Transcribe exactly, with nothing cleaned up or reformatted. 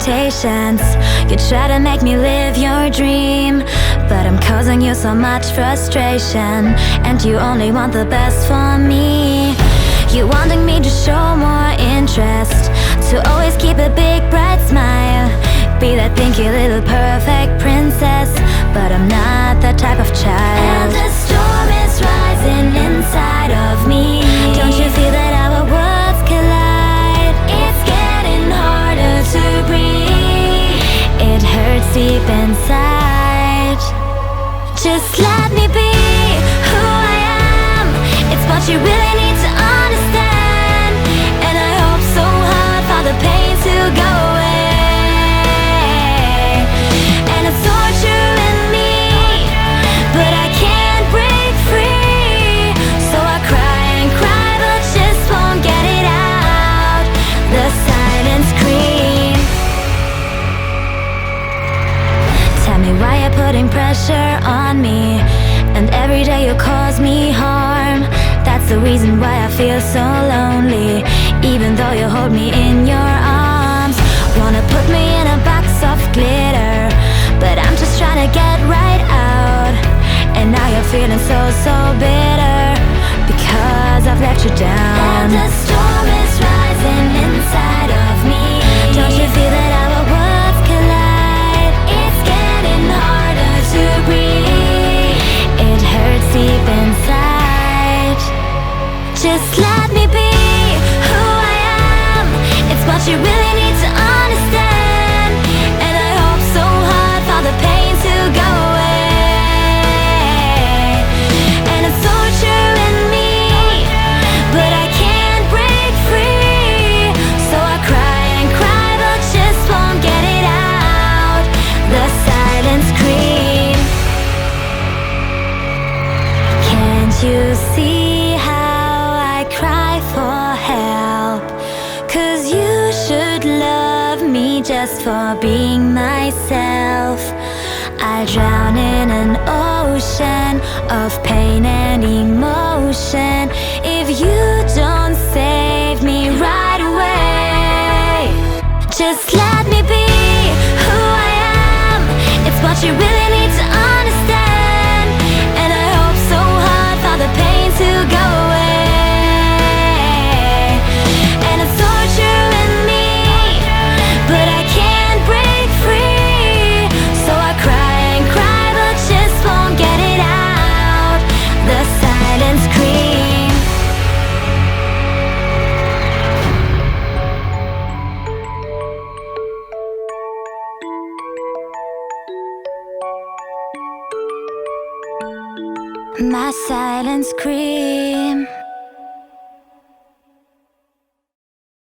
expectations. You try to make me live your dream, but I'm causing you so much frustration, and you only want the best for me. You wanting me to show more interest, to always keep a big bright smile, be that pinky little perfect princess, but I'm not that type of child. And the storm is rising inside of me. Don't you feel that our worlds collide? It's getting harder to breathe. It hurts deep inside. Just let me be who I am. It's what you really need to understand, and I hope so hard for the pain to go away. And it's torturing me, but I can't break free. So I cry and cry, but just won't get it out. The silent scream. Tell me why you're putting pressure on me, and every day you cause me harm. That's the reason why I feel so lonely, even though you hold me in your arms. Wanna put me in a box of glitter, but I'm just trying to get right out. And now you're feeling so, so bitter, because I've let you down. And the storm is rising inside of me. Don't you feel that our worlds collide? It's getting harder to breathe. It hurts deep inside. Just let me be who I am. It's what you really need to understand, and I hope so hard for the pain to go away. And it's torturing me, but I can't break free. So I cry and cry, but just won't get it out. The silent scream. Can't you see how I cry for help? 'Cause you should love me just for being myself. I drown in an ocean of pain and emotion if you don't save me right away. Just let me be who I am. It's what you really need to understand, and I hope so hard for the pain to go away. And it's torturing me, but I can't break free. So I cry and cry, but just won't get it out. The silent scream. My silent scream.